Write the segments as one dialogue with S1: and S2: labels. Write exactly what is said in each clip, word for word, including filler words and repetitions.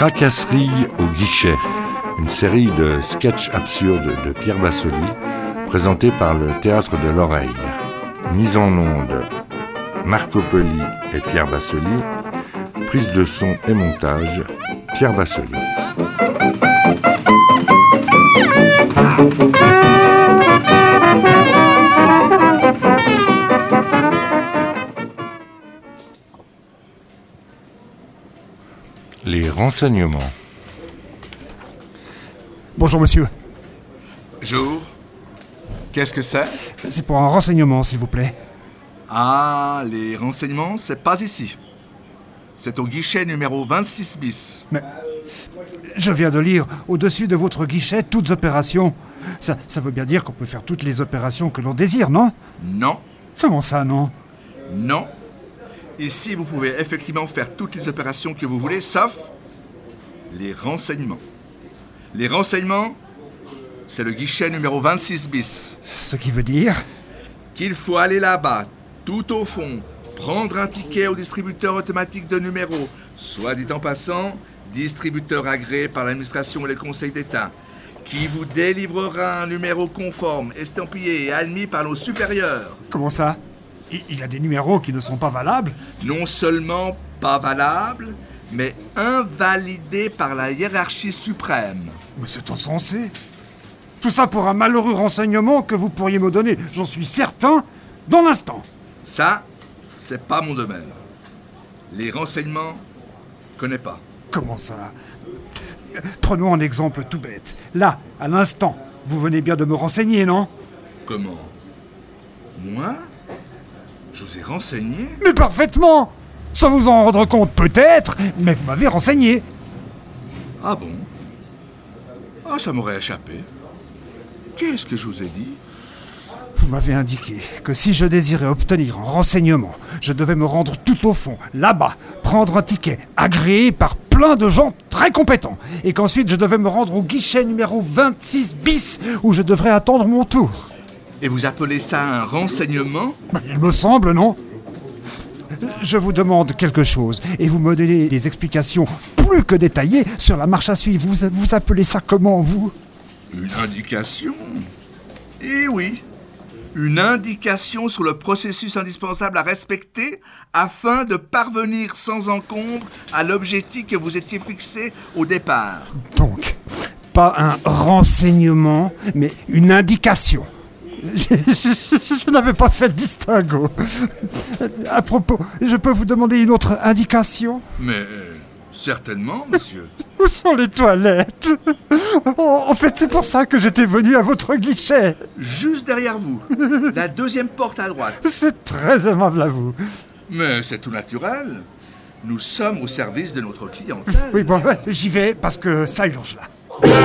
S1: Tracasserie au guichet, une série de sketchs absurdes de Pierre Bassoli, présentés par le Théâtre de l'Oreille. Mise en onde, Marco Poli et Pierre Bassoli. Prise de son et montage, Pierre Bassoli. Les renseignements.
S2: Bonjour monsieur.
S3: Jour. Qu'est-ce que c'est ?
S2: C'est pour un renseignement, s'il vous plaît.
S3: Ah, les renseignements, c'est pas ici. C'est au guichet numéro vingt-six bis.
S2: Mais je viens de lire au-dessus de votre guichet toutes opérations. Ça, ça veut bien dire qu'on peut faire toutes les opérations que l'on désire, non ?
S3: Non.
S2: Comment ça, non ?
S3: Non. Ici, vous pouvez effectivement faire toutes les opérations que vous voulez, sauf les renseignements. Les renseignements, c'est le guichet numéro vingt-six bis.
S2: Ce qui veut dire ?
S3: Qu'il faut aller là-bas, tout au fond, prendre un ticket au distributeur automatique de numéros, soit dit en passant, distributeur agréé par l'administration et le Conseil d'État, qui vous délivrera un numéro conforme, estampillé et admis par nos supérieurs.
S2: Comment ça ? Il y a des numéros qui ne sont pas valables ?
S3: Non seulement pas valables, mais invalidés par la hiérarchie suprême.
S2: Mais c'est insensé. Tout ça pour un malheureux renseignement que vous pourriez me donner, j'en suis certain, dans l'instant.
S3: Ça, c'est pas mon domaine. Les renseignements, je connais pas.
S2: Comment ça ? Prenons un exemple tout bête. Là, à l'instant, vous venez bien de me renseigner, non ?
S3: Comment ? Moi ? Je vous ai renseigné ?
S2: Mais parfaitement ! Sans vous en rendre compte, peut-être, mais vous m'avez renseigné.
S3: Ah bon ? Ah, ça m'aurait échappé. Qu'est-ce que je vous ai dit ?
S2: Vous m'avez indiqué que si je désirais obtenir un renseignement, je devais me rendre tout au fond, là-bas, prendre un ticket agréé par plein de gens très compétents, et qu'ensuite je devais me rendre au guichet numéro vingt-six bis, où je devrais attendre mon tour.
S3: Et vous appelez ça un renseignement ?
S2: Ben, il me semble, non ? Je vous demande quelque chose, et vous me donnez des explications plus que détaillées sur la marche à suivre. Vous, vous appelez ça comment, vous ?
S3: Une indication ? Eh oui, une indication sur le processus indispensable à respecter afin de parvenir sans encombre à l'objectif que vous étiez fixé au départ.
S2: Donc, pas un renseignement, mais une indication. Je, je, je n'avais pas fait le distinguo. À propos, je peux vous demander une autre indication ?
S3: Mais certainement, monsieur.
S2: Où sont les toilettes ? Oh, en fait, c'est pour ça que j'étais venu à votre guichet.
S3: Juste derrière vous, la deuxième porte à droite.
S2: C'est très aimable à vous.
S3: Mais c'est tout naturel. Nous sommes au service de notre clientèle.
S2: Oui, bon, ouais, j'y vais parce que ça urge là.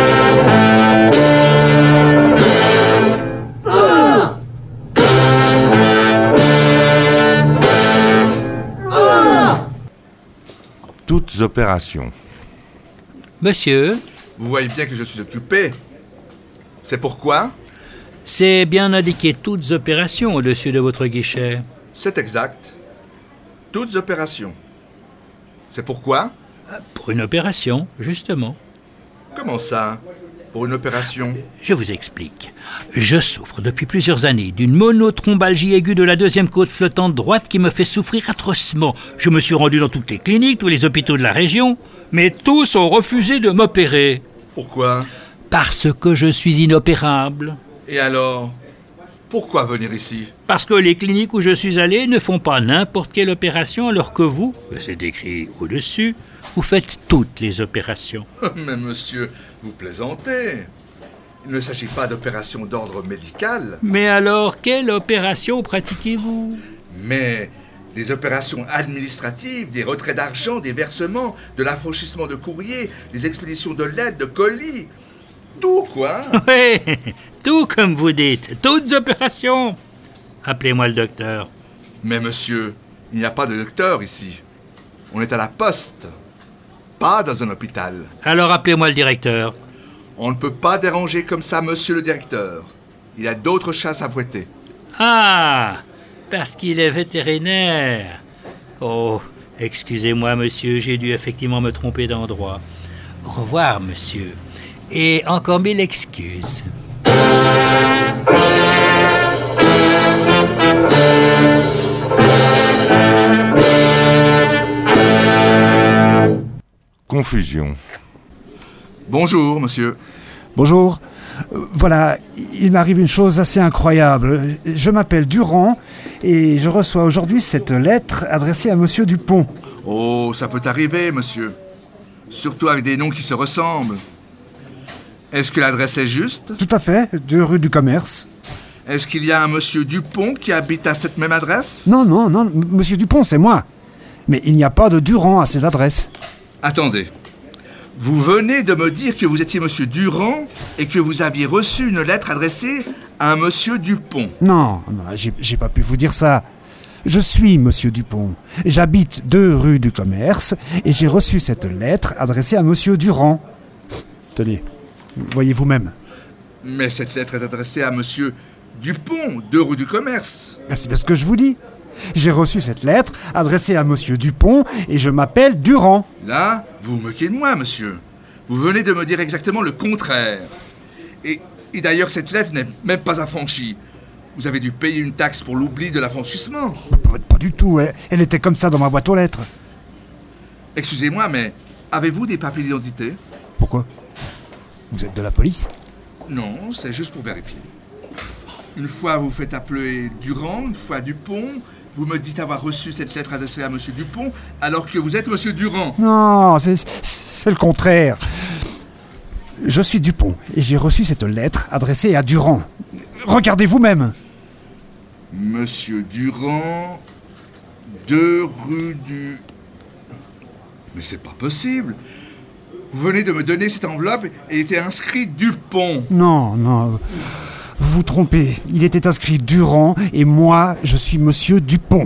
S1: Toutes opérations.
S4: Monsieur,
S3: Vous voyez bien que je suis occupé. C'est pourquoi ?
S4: c'est bien indiqué toutes opérations au-dessus de votre guichet.
S3: C'est exact. Toutes opérations. C'est pourquoi ?
S4: Pour une opération, justement.
S3: Comment ça ? Pour une opération ?
S4: Je vous explique. Je souffre depuis plusieurs années d'une monotrombalgie aiguë de la deuxième côte flottante droite qui me fait souffrir atrocement. Je me suis rendu dans toutes les cliniques, tous les hôpitaux de la région, mais tous ont refusé de m'opérer.
S3: Pourquoi ?
S4: Parce que je suis inopérable.
S3: Et alors ? Pourquoi venir ici ?
S4: Parce que les cliniques où je suis allé ne font pas n'importe quelle opération, alors que vous, c'est écrit au-dessus, vous faites toutes les opérations.
S3: Mais monsieur, vous plaisantez. Il ne s'agit pas d'opération d'ordre médical,
S4: Mais alors, quelle opération pratiquez-vous ?
S3: mais des opérations administratives, des retraits d'argent, des versements, de l'affranchissement de courrier, des expéditions de lettres, de colis. Tout, quoi.
S4: Oui, tout comme vous dites, toutes opérations. Appelez-moi le docteur.
S3: Mais monsieur, il n'y a pas de docteur ici. On est à la poste, pas dans un hôpital.
S4: Alors appelez-moi le directeur.
S3: On ne peut pas déranger comme ça monsieur le directeur. Il a d'autres chasses à fouetter.
S4: Ah, parce qu'il est vétérinaire. Oh, Excusez-moi, monsieur, j'ai dû effectivement me tromper d'endroit. Au revoir, monsieur. Et encore mille excuses.
S1: Confusion.
S3: Bonjour, monsieur.
S2: Bonjour. Euh, voilà, il m'arrive une chose assez incroyable. Je m'appelle Durand et je reçois aujourd'hui cette lettre adressée à monsieur Dupont.
S3: Oh, ça peut arriver, monsieur. Surtout avec des noms qui se ressemblent. Est-ce que l'adresse est juste?
S2: Tout à fait, deux rue du Commerce.
S3: Est-ce qu'il y a un monsieur Dupont qui habite à cette même adresse?
S2: Non, non, non, m- monsieur Dupont, c'est moi. Mais il n'y a pas de Durand à ces adresses.
S3: Attendez. Vous venez de me dire que vous étiez monsieur Durand et que vous aviez reçu une lettre adressée à un monsieur Dupont.
S2: Non, non, j'ai, j'ai pas pu vous dire ça. Je suis monsieur Dupont. J'habite deux rue du Commerce et j'ai reçu cette lettre adressée à monsieur Durand. Tenez, voyez vous-même.
S3: Mais cette lettre est adressée à monsieur Dupont, deux rue du Commerce.
S2: Ben, c'est bien ce que je vous dis. J'ai reçu cette lettre adressée à monsieur Dupont et je m'appelle Durand.
S3: Là, vous vous moquez de moi, monsieur. Vous venez de me dire exactement le contraire. Et, et d'ailleurs, cette lettre n'est même pas affranchie. Vous avez dû payer une taxe pour l'oubli de l'affranchissement.
S2: Pas, pas du tout, elle, elle était comme ça dans ma boîte aux lettres.
S3: Excusez-moi, mais avez-vous des papiers d'identité?
S2: Pourquoi? Vous êtes de la police?
S3: Non, c'est juste pour vérifier. Une fois, vous faites appeler Durand, une fois Dupont. Vous me dites avoir reçu cette lettre adressée à monsieur Dupont, alors que vous êtes monsieur Durand.
S2: Non, c'est, c'est le contraire. Je suis Dupont et j'ai reçu cette lettre adressée à Durand. Regardez vous-même.
S3: Monsieur Durand, deux rue du... Mais c'est pas possible. Vous venez de me donner cette enveloppe et il était inscrit Dupont.
S2: Non, non, vous vous trompez. Il était inscrit Durand et moi, je suis monsieur Dupont.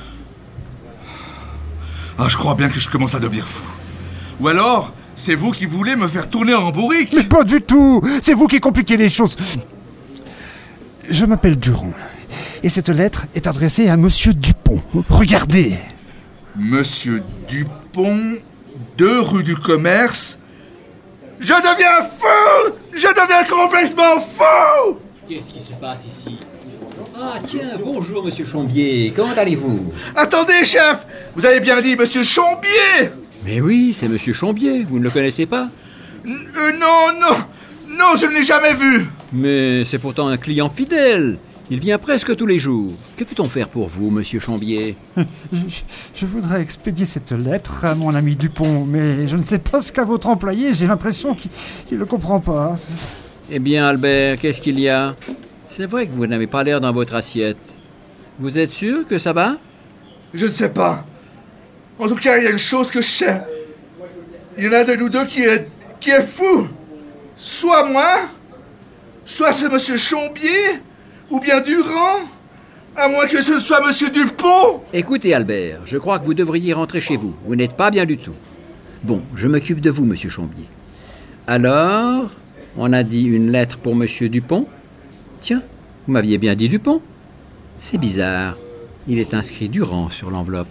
S3: Ah, je crois bien que je commence à devenir fou. Ou alors, c'est vous qui voulez me faire tourner en bourrique.
S2: Mais pas du tout. C'est vous qui compliquez les choses. Je m'appelle Durand et cette lettre est adressée à monsieur Dupont. Regardez.
S3: Monsieur Dupont, deux rue du Commerce. Je deviens fou! Je deviens complètement fou!
S5: Qu'est-ce qui se passe ici? Ah tiens, bonjour monsieur Chambier, comment allez-vous?
S3: Attendez, chef! Vous avez bien dit monsieur Chambier!
S5: Mais oui, c'est monsieur Chambier, vous ne le connaissez pas?
S3: N- euh, non, non, non, je ne l'ai jamais vu!
S5: Mais c'est pourtant un client fidèle. Il vient presque tous les jours. Que peut-on faire pour vous, monsieur Chambier?
S2: Je, je voudrais expédier cette lettre à mon ami Dupont, mais je ne sais pas ce qu'a votre employé. J'ai l'impression qu'il ne le comprend pas.
S5: Eh bien, Albert, qu'est-ce qu'il y a? C'est vrai que vous n'avez pas l'air dans votre assiette. Vous êtes sûr que ça va?
S3: Je ne sais pas. En tout cas, il y a une chose que je sais. Il y en a de nous deux qui est, qui est fou. Soit moi, soit c'est monsieur Chambier, ou bien Durand, à moins que ce ne soit monsieur Dupont.
S5: Écoutez, Albert, je crois que vous devriez rentrer chez vous. Vous n'êtes pas bien du tout. Bon, je m'occupe de vous, monsieur Chambier. Alors, on a dit une lettre pour monsieur Dupont? Tiens, vous m'aviez bien dit Dupont. C'est bizarre. Il est inscrit Durand sur l'enveloppe.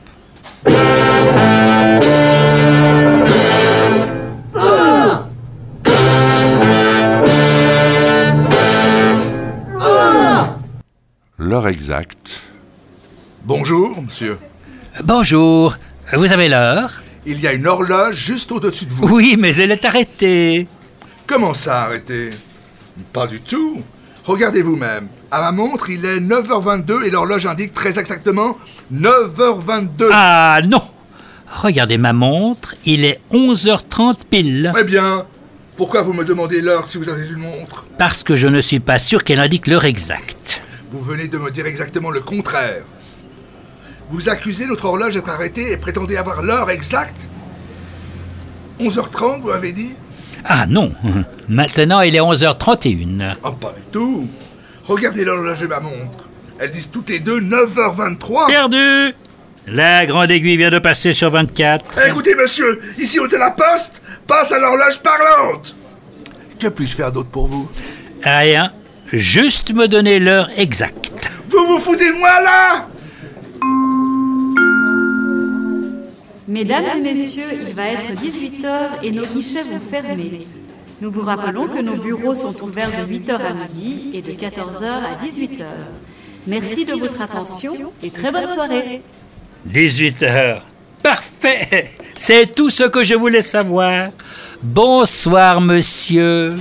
S1: L'heure exacte.
S3: Bonjour, monsieur.
S4: Bonjour. Vous avez l'heure?
S3: Il y a une horloge juste au-dessus de vous.
S4: Oui, mais elle est arrêtée.
S3: Comment ça, arrêtez? Pas du tout. Regardez vous-même. À ma montre, il est neuf heures vingt-deux et l'horloge indique très exactement neuf heures vingt-deux.
S4: Ah non! Regardez ma montre, il est onze heures trente pile.
S3: Eh bien, pourquoi vous me demandez l'heure si vous avez une montre?
S4: Parce que je ne suis pas sûr qu'elle indique l'heure exacte.
S3: Vous venez de me dire exactement le contraire. Vous accusez notre horloge d'être arrêtée et prétendez avoir l'heure exacte? onze heures trente, vous m'avez dit?
S4: Ah non, maintenant il est onze heures trente et une.
S3: Ah, pas du tout. Regardez l'horloge de ma montre. Elles disent toutes les deux neuf heures vingt-trois.
S4: Perdu! La grande aiguille vient de passer sur vingt-quatre.
S3: Eh, écoutez, monsieur, ici au de la poste, passe à l'horloge parlante. Que puis-je faire d'autre pour vous?
S4: Rien, juste me donner l'heure exacte.
S3: Vous vous foutez de moi, là?
S6: Mesdames et messieurs, il va être dix-huit heures et nos guichets vont fermer. Nous vous rappelons que nos bureaux sont ouverts de huit heures à midi et de quatorze heures à dix-huit heures. Merci de votre attention et très bonne soirée.
S4: dix-huit heures. Parfait. C'est tout ce que je voulais savoir. Bonsoir, monsieur.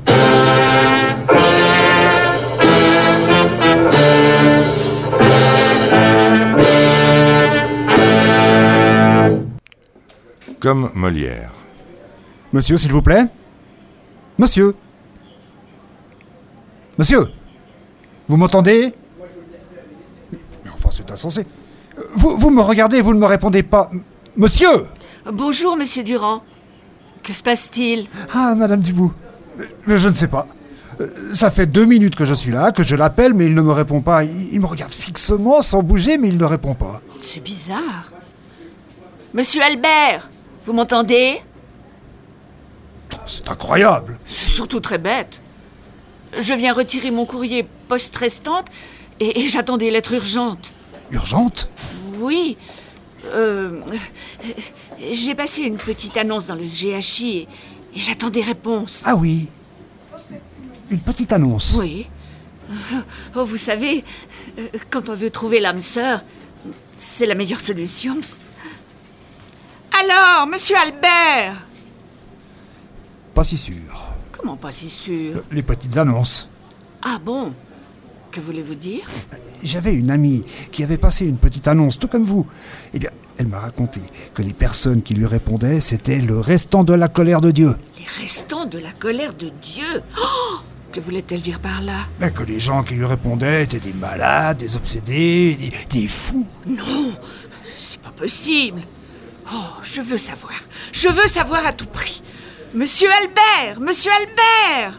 S1: Comme Molière.
S2: Monsieur, s'il vous plaît. Monsieur. Monsieur. Vous m'entendez? Mais enfin, c'est insensé. Vous, vous me regardez et vous ne me répondez pas. Monsieur!
S7: Bonjour, monsieur Durand. Que se passe-t-il?
S2: Ah, madame Dubout. Mais je ne sais pas. Ça fait deux minutes que je suis là, que je l'appelle, mais il ne me répond pas. Il, il me regarde fixement, sans bouger, mais il ne répond pas.
S7: C'est bizarre. Monsieur Albert, vous m'entendez?
S2: C'est incroyable.
S7: C'est surtout très bête. Je viens retirer mon courrier poste restante et, et j'attends des lettres urgentes.
S2: Urgente?
S7: Oui. Euh, j'ai passé une petite annonce dans le G H I et, et j'attends des réponses.
S2: Ah oui. Une petite annonce.
S7: Oui. Oh, vous savez, quand on veut trouver l'âme sœur, c'est la meilleure solution. Alors, monsieur Albert?
S2: Pas si sûr.
S7: Comment pas si sûr?
S2: Les petites annonces.
S7: Ah bon? Que voulez-vous dire?
S2: J'avais une amie qui avait passé une petite annonce, tout comme vous. Eh bien, elle m'a raconté que les personnes qui lui répondaient, c'était le restant de la colère de Dieu.
S7: Les restants de la colère de Dieu? Oh! Que voulait-elle dire par là?
S2: Ben, que les gens qui lui répondaient étaient des malades, des obsédés, des, des fous.
S7: Non, c'est pas possible. Oh, je veux savoir. Je veux savoir à tout prix. Monsieur Albert! Monsieur Albert!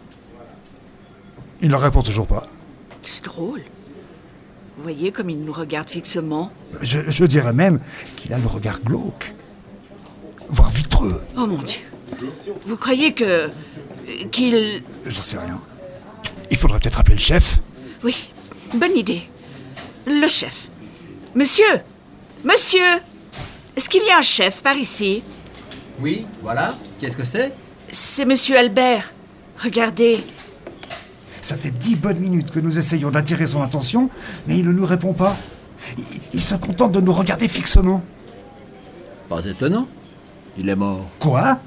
S2: Il ne répond toujours pas.
S7: C'est drôle. Vous voyez comme il nous regarde fixement?
S2: Je, je dirais même qu'il a le regard glauque, voire vitreux.
S7: Oh mon Dieu. Vous croyez que... qu'il...
S2: J'en sais rien. Il faudrait peut-être appeler le chef.
S7: Oui, bonne idée. Le chef. Monsieur! Monsieur! Est-ce qu'il y a un chef par ici?
S5: Oui, voilà. Qu'est-ce que c'est?
S7: C'est monsieur Albert. Regardez.
S2: Ça fait dix bonnes minutes que nous essayons d'attirer son attention, mais il ne nous répond pas. Il, il se contente de nous regarder fixement.
S5: Pas étonnant. Il est mort.
S2: Quoi?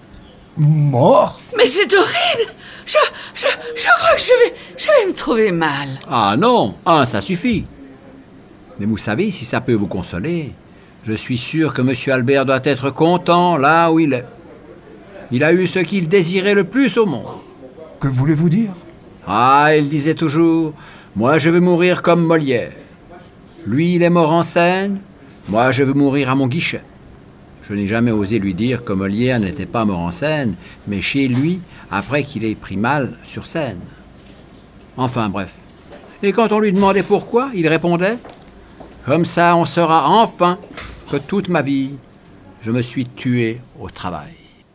S2: Mort?
S7: Mais c'est horrible! Je, je, je crois que je vais, je vais me trouver mal.
S5: Ah non, un, ça suffit. Mais vous savez, si ça peut vous consoler, je suis sûr que monsieur Albert doit être content là où il est. Il a eu ce qu'il désirait le plus au monde.
S2: Que voulez-vous dire?
S5: Ah, il disait toujours, moi je veux mourir comme Molière. Lui, il est mort en scène, moi je veux mourir à mon guichet. Je n'ai jamais osé lui dire que Molière n'était pas mort en scène, mais chez lui, après qu'il ait pris mal sur scène. Enfin bref. Et quand on lui demandait pourquoi, il répondait, comme ça on saura enfin que toute ma vie, je me suis tué au travail.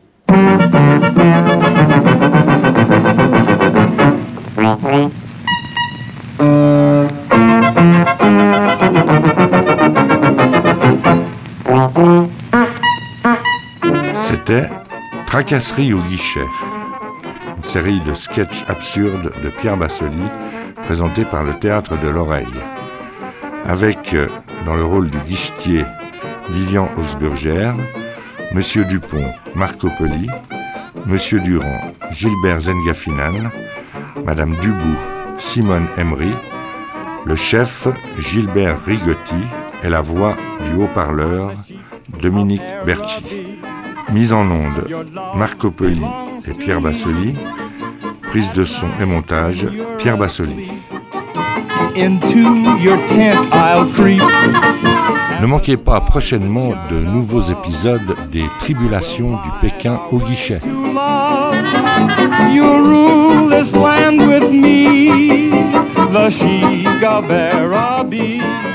S1: C'était Tracasserie au guichet, une série de sketchs absurdes de Pierre Bassoli, présentée par le Théâtre de l'Oreille, avec, dans le rôle du guichetier, Vivian Augsburger, Monsieur Dupont, Marco Poli, Monsieur Durand, Gilbert Zengafinan, Madame Dubout, Simone Emery, le chef, Gilbert Rigotti, et la voix du haut-parleur, Dominique Berchi. Mise en onde, Marco Poli et Pierre Bassoli. Prise de son et montage, Pierre Bassoli.
S8: Into your tent I'll creep.
S1: Ne manquez pas prochainement de nouveaux épisodes des Tribulations du Pékin au guichet.
S8: You rule this land with me, the she-gavera bee.